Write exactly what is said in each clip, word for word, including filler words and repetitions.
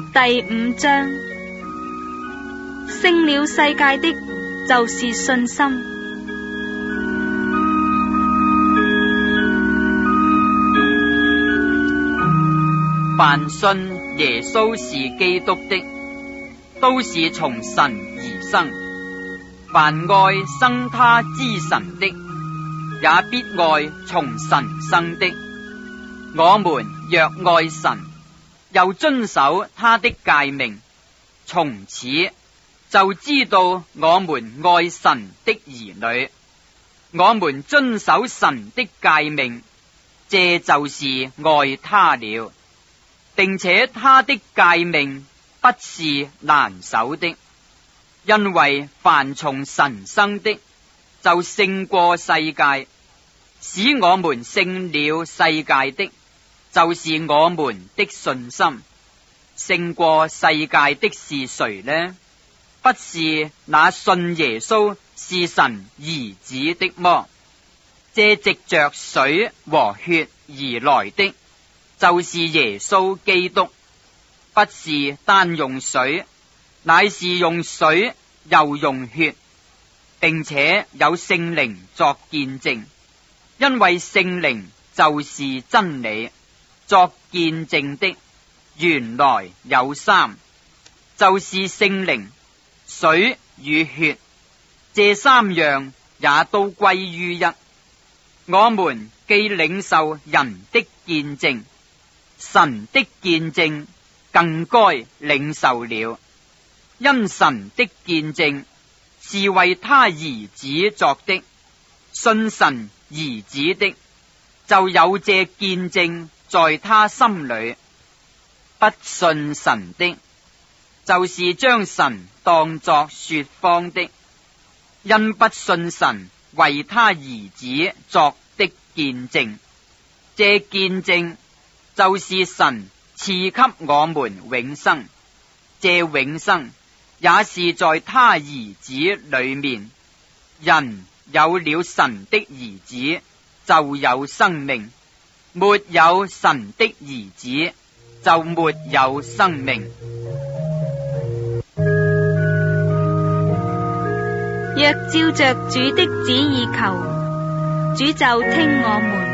第五章，勝了世界的就是信心。 凡信耶穌是基督的，都是從神而生。凡愛生他之神的，也必愛從神生的。我們若愛神，又遵守他的誡命，從此就知道我們愛神的兒女。我們遵守神的誡命，這就是愛他了。並且他的誡命不是難守的，因為凡從神生的，就勝過世界。使我們勝了世界的，就是我們的信心。勝過世界的是誰呢？不是那信耶穌是神兒子的麼？這藉着水和血而來的，就是耶穌基督。不是單用水，乃是用水又用血，並且有聖靈作見證。因為聖靈就是真理，作見證的原來有三，就是聖靈、水與血，這三樣也都歸於一。我們既領受人的見證，神的見證更該領受了。因神的見證是為他兒子作的，信神兒子的就有這見證在他心裏。不信神的，就是將神當作說謊的，因不信神為他兒子作的見證。這見證就是神賜給我們永生，這永生也是在他兒子裏面。人有了神的兒子，就有生命；沒有神的兒子，就沒有生命。 若照着主的旨意求，主就聽我們。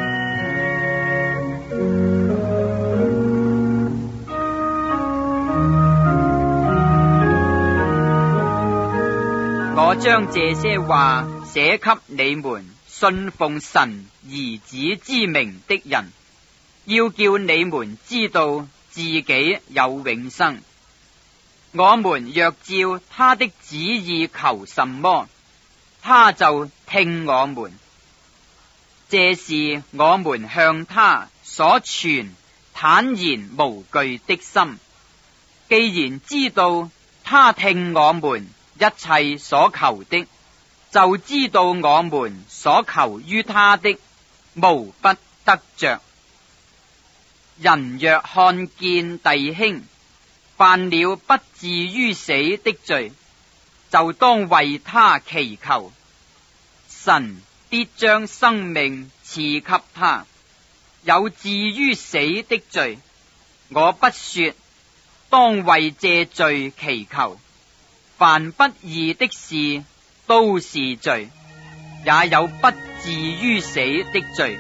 我將這些話寫給你們信奉神兒子之名的人，要叫你們知道自己有永生。我們若照他的旨意求什麼，他就聽我們。這是我們向他所存坦然無懼的心。既然知道他聽我們一切所求的，就知道我們所求於他的，無不得着。人若看見弟兄犯了不至於死的罪，就當為他祈求，神必將生命賜給他。有至於死的罪，我不說當為這罪祈求。凡不義的事都是罪，也有不至於死的罪。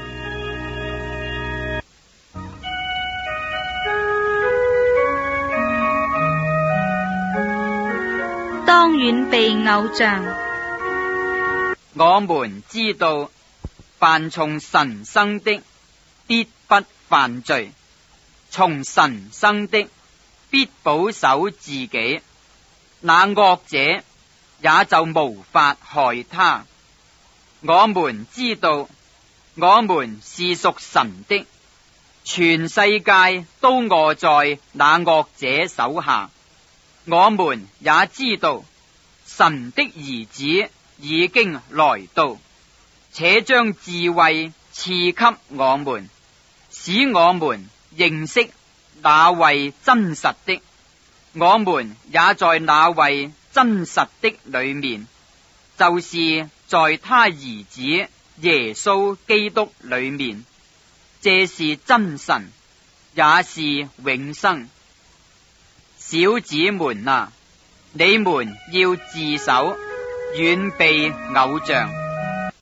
當遠避偶像。 我們知道，凡從神生的，必不犯罪；從神生的，必保守自己。那惡者也就無法害他。我們知道，我們是屬神的，全世界都臥在那惡者手下。我們也知道，神的兒子已經來到，且將智慧賜給我們，使我們認識那位真實的。我們也在那位真實的裏面，就是在他兒子耶穌基督裏面。這是真神，也是永生。 小子們啊，你們要自守，遠避偶像。